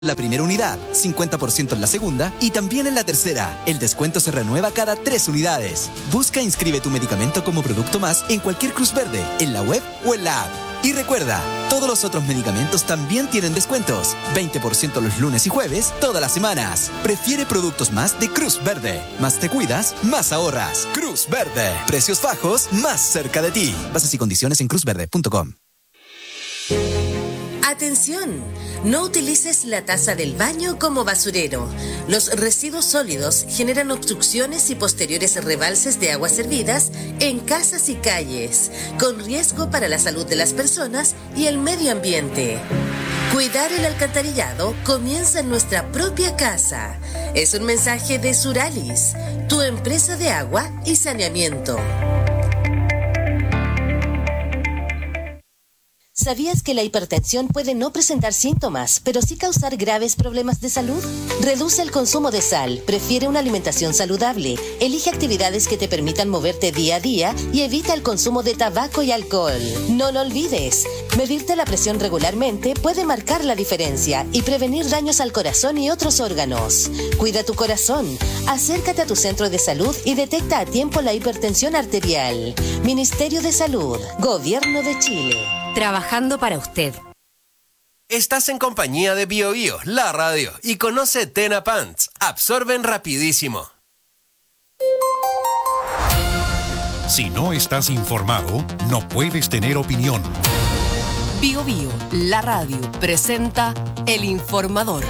la primera unidad, 50% en la segunda y también en la tercera. El descuento se renueva cada 3 unidades. Busca e inscribe tu medicamento como producto más en cualquier Cruz Verde, en la web o en la app. Y recuerda, todos los otros medicamentos también tienen descuentos. 20% los lunes y jueves, todas las semanas. Prefiere productos más de Cruz Verde. Más te cuidas, más ahorras. Cruz Verde. Precios bajos, más cerca de ti. Bases y condiciones en cruzverde.com. Atención, no utilices la taza del baño como basurero. Los residuos sólidos generan obstrucciones y posteriores rebalses de aguas servidas en casas y calles, con riesgo para la salud de las personas y el medio ambiente. Cuidar el alcantarillado comienza en nuestra propia casa. Es un mensaje de Suralis, tu empresa de agua y saneamiento. ¿Sabías que la hipertensión puede no presentar síntomas, pero sí causar graves problemas de salud? Reduce el consumo de sal, prefiere una alimentación saludable, elige actividades que te permitan moverte día a día y evita el consumo de tabaco y alcohol. No lo olvides, medirte la presión regularmente puede marcar la diferencia y prevenir daños al corazón y otros órganos. Cuida tu corazón, acércate a tu centro de salud y detecta a tiempo la hipertensión arterial. Ministerio de Salud, Gobierno de Chile. Trabajando para usted. Estás en compañía de BioBio, la radio, y conoce Tena Pants. Absorben rapidísimo. Si no estás informado, no puedes tener opinión. BioBio, la radio, presenta El Informador.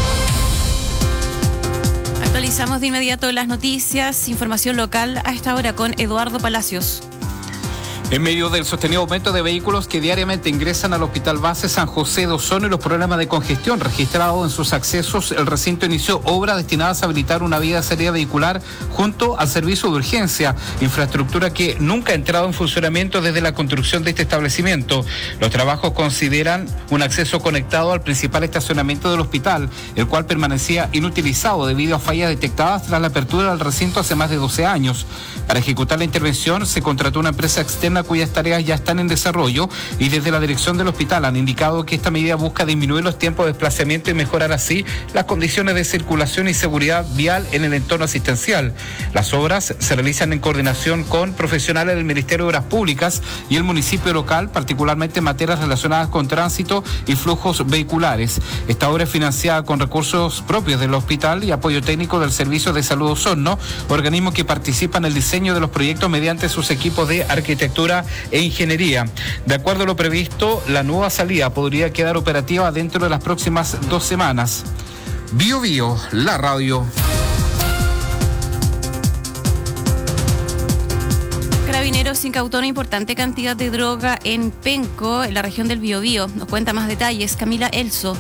Actualizamos de inmediato las noticias, información local a esta hora con Eduardo Palacios. En medio del sostenido aumento de vehículos que diariamente ingresan al Hospital Base San José de Osorno y los problemas de congestión registrados en sus accesos, el recinto inició obras destinadas a habilitar una vía de salida vehicular junto al servicio de urgencia, infraestructura que nunca ha entrado en funcionamiento desde la construcción de este establecimiento. Los trabajos consideran un acceso conectado al principal estacionamiento del hospital, el cual permanecía inutilizado debido a fallas detectadas tras la apertura del recinto hace más de 12 años. Para ejecutar la intervención se contrató una empresa externa cuyas tareas ya están en desarrollo y desde la dirección del hospital han indicado que esta medida busca disminuir los tiempos de desplazamiento y mejorar así las condiciones de circulación y seguridad vial en el entorno asistencial. Las obras se realizan en coordinación con profesionales del Ministerio de Obras Públicas y el municipio local, particularmente en materias relacionadas con tránsito y flujos vehiculares. Esta obra es financiada con recursos propios del hospital y apoyo técnico del Servicio de Salud Osorno, organismo que participa en el diseño de los proyectos mediante sus equipos de arquitectura e ingeniería. De acuerdo a lo previsto, la nueva salida podría quedar operativa dentro de las próximas 2 semanas. BioBio, la radio. Carabineros incautó una importante cantidad de droga en Penco, en la región del Biobío. Nos cuenta más detalles Camila Elso.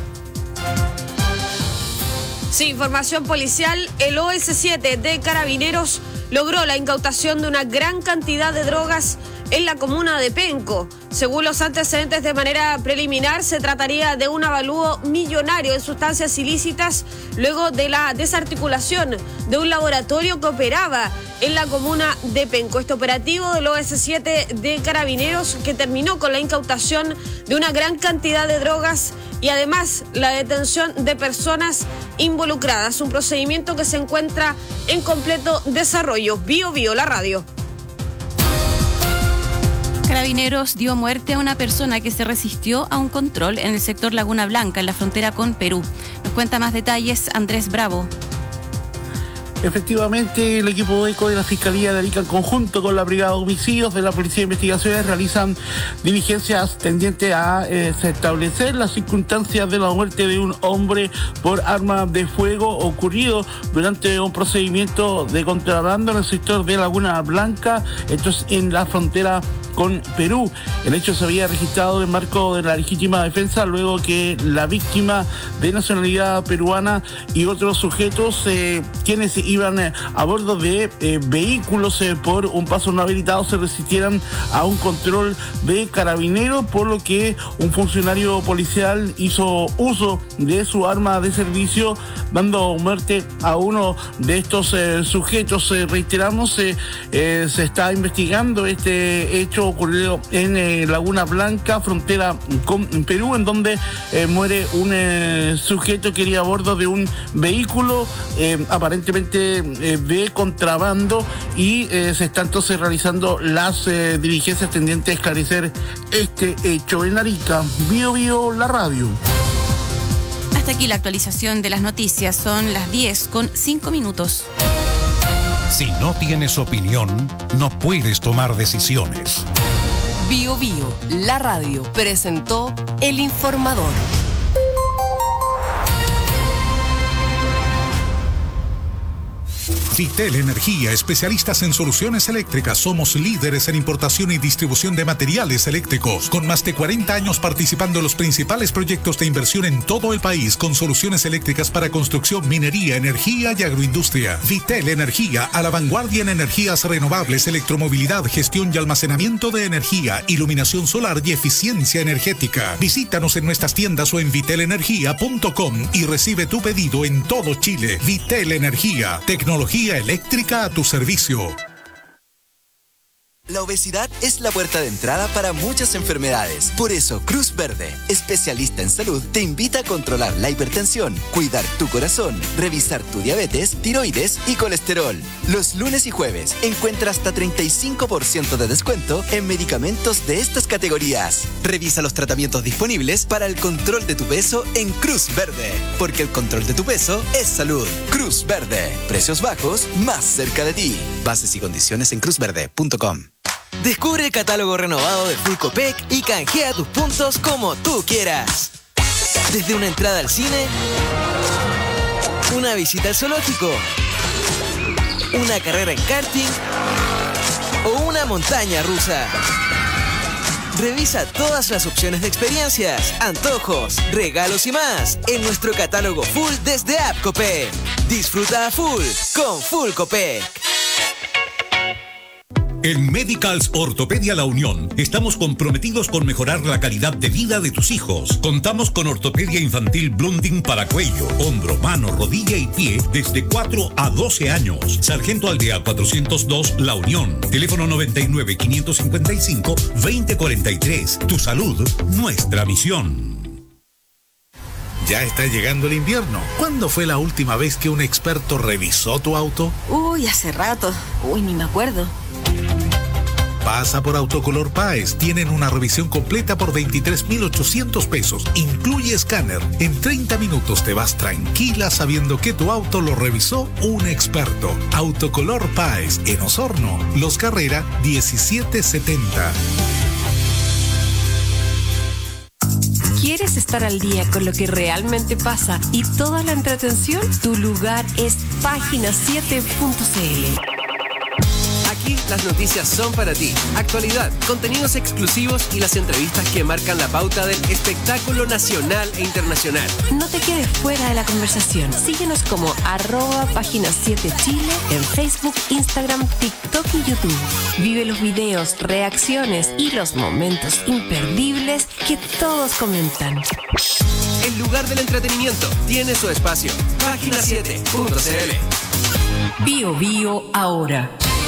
Sí, información policial, el OS7 de Carabineros logró la incautación de una gran cantidad de drogas en la comuna de Penco. Según los antecedentes de manera preliminar, se trataría de un avalúo millonario de sustancias ilícitas luego de la desarticulación de un laboratorio que operaba en la comuna de Penco. Este operativo del OS7 de Carabineros que terminó con la incautación de una gran cantidad de drogas y además la detención de personas involucradas. Un procedimiento que se encuentra en completo desarrollo. BioBio, la radio. Carabineros dio muerte a una persona que se resistió a un control en el sector Laguna Blanca, en la frontera con Perú. Nos cuenta más detalles Andrés Bravo. Efectivamente, el equipo ECO de la Fiscalía de Arica, en conjunto con la Brigada de Homicidios de la Policía de Investigaciones, realizan diligencias tendientes a establecer las circunstancias de la muerte de un hombre por arma de fuego ocurrido durante un procedimiento de contrabando en el sector de Laguna Blanca, esto es en la frontera con Perú. El hecho se había registrado en el marco de la legítima defensa luego que la víctima de nacionalidad peruana y otros sujetos quienes iban a bordo de vehículos por un paso no habilitado se resistieran a un control de Carabineros, por lo que un funcionario policial hizo uso de su arma de servicio dando muerte a uno de estos sujetos. Reiteramos, se está investigando este hecho hecho ocurrido en Laguna Blanca, frontera con Perú, en donde muere un sujeto que iría a bordo de un vehículo aparentemente de contrabando, y se están entonces realizando las diligencias tendientes a esclarecer este hecho. En Arica, Bio Bio, la radio. Hasta aquí la actualización de las noticias. Son las 10:05. Si no tienes opinión, no puedes tomar decisiones. Bio Bio, la radio, presentó El Informador. Vitel Energía, especialistas en soluciones eléctricas. Somos líderes en importación y distribución de materiales eléctricos, con más de 40 años participando en los principales proyectos de inversión en todo el país, con soluciones eléctricas para construcción, minería, energía y agroindustria. Vitel Energía, a la vanguardia en energías renovables, electromovilidad, gestión y almacenamiento de energía, iluminación solar y eficiencia energética. Visítanos en nuestras tiendas o en vitelenergia.com y recibe tu pedido en todo Chile. Vitel Energía, tecnología eléctrica a tu servicio. La obesidad es la puerta de entrada para muchas enfermedades. Por eso, Cruz Verde, especialista en salud, te invita a controlar la hipertensión, cuidar tu corazón, revisar tu diabetes, tiroides y colesterol. Los lunes y jueves encuentra hasta 35% de descuento en medicamentos de estas categorías. Revisa los tratamientos disponibles para el control de tu peso en Cruz Verde, porque el control de tu peso es salud. Cruz Verde, precios bajos más cerca de ti. Bases y condiciones en cruzverde.com. Descubre el catálogo renovado de Full Copec y canjea tus puntos como tú quieras. Desde una entrada al cine, una visita al zoológico, una carrera en karting o una montaña rusa. Revisa todas las opciones de experiencias, antojos, regalos y más en nuestro catálogo full desde App Copec. Disfruta a full con Full Copec. En Medicals Ortopedia La Unión estamos comprometidos con mejorar la calidad de vida de tus hijos. Contamos con ortopedia infantil Blunding para cuello, hombro, mano, rodilla y pie desde 4 a 12 años. Sargento Aldea 402 La Unión. Teléfono 99 555 2043. Tu salud, nuestra misión. Ya está llegando el invierno. ¿Cuándo fue la última vez que un experto revisó tu auto? Uy, hace rato. Ni me acuerdo. Pasa por Autocolor Páez. Tienen una revisión completa por 23.800 pesos. Incluye escáner. En 30 minutos te vas tranquila sabiendo que tu auto lo revisó un experto. Autocolor Páez, en Osorno, Los Carrera 1770. ¿Quieres estar al día con lo que realmente pasa y toda la entretención? Tu lugar es página7.cl. Aquí las noticias son para ti. Actualidad, contenidos exclusivos y las entrevistas que marcan la pauta del espectáculo nacional e internacional. No te quedes fuera de la conversación. Síguenos como @página7chile en Facebook, Instagram, TikTok y YouTube. Vive los videos, reacciones y los momentos imperdibles que todos comentan. El lugar del entretenimiento tiene su espacio. Página7.cl. Bio Bio ahora.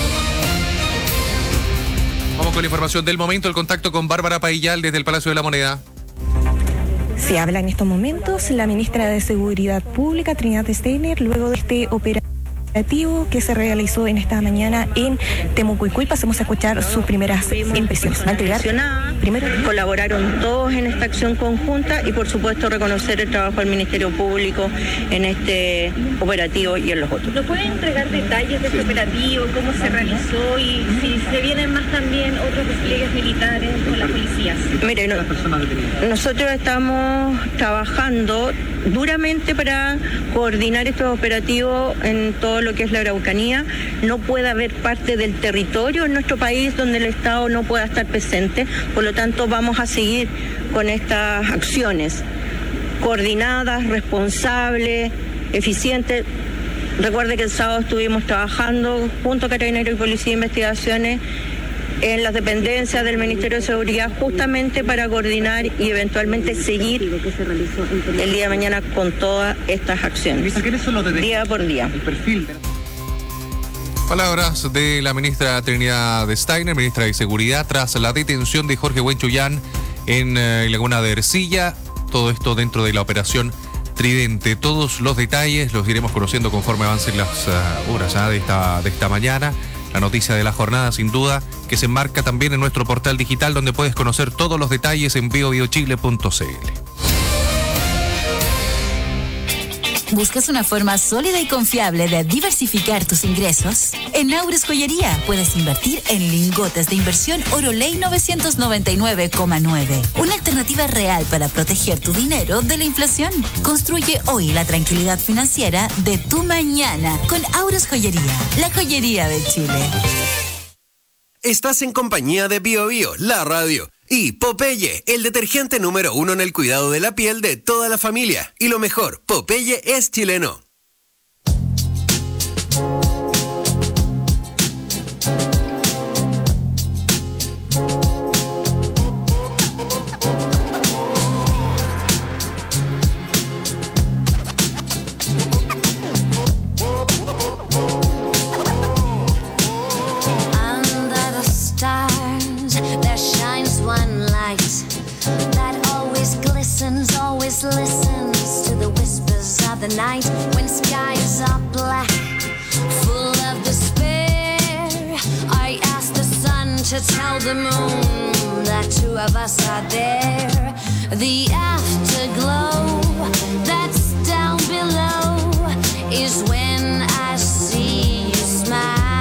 Vamos con la información del momento, el contacto con Bárbara Paillal desde el Palacio de la Moneda. Se habla en estos momentos la ministra de Seguridad Pública, Trinidad Steiner, luego de este operativo que se realizó en esta mañana en Temucuicui. Pasemos a escuchar sus primeras impresiones. Primero, colaboraron todos en esta acción conjunta y por supuesto reconocer el trabajo del Ministerio Público en este operativo y en los otros. ¿Nos pueden entregar detalles de este operativo, cómo se realizó y si se vienen más también otros despliegues militares con las policías? Mire, nosotros estamos trabajando duramente para coordinar estos operativos en todo lo que es la Araucanía. No puede haber parte del territorio en nuestro país donde el Estado no pueda estar presente, por lo tanto vamos a seguir con estas acciones coordinadas, responsables, eficientes. Recuerde que el sábado estuvimos trabajando junto a Carabineros y Policía de Investigaciones en las dependencias del Ministerio de Seguridad justamente para coordinar y eventualmente seguir el día de mañana con todas estas acciones, día por día. Palabras de la ministra Trinidad Steiner, ministra de Seguridad, tras la detención de Jorge Huenchullán en Laguna de Ercilla. Todo esto dentro de la operación Tridente. Todos los detalles los iremos conociendo conforme avancen las horas de esta mañana. La noticia de la jornada, sin duda, que se enmarca también en nuestro portal digital, donde puedes conocer todos los detalles en biobiochile.cl. ¿Buscas una forma sólida y confiable de diversificar tus ingresos? En Aures Joyería puedes invertir en lingotes de inversión Oro Ley 999,9. Una alternativa real para proteger tu dinero de la inflación. Construye hoy la tranquilidad financiera de tu mañana con Aures Joyería, la joyería de Chile. Estás en compañía de Bio Bio, la radio. Y Popeye, el detergente número 1 en el cuidado de la piel de toda la familia. Y lo mejor, Popeye es chileno. Listens to the whispers of the night when skies are black, full of despair. I ask the sun to tell the moon that two of us are there. The afterglow that's down below is when I see you smile.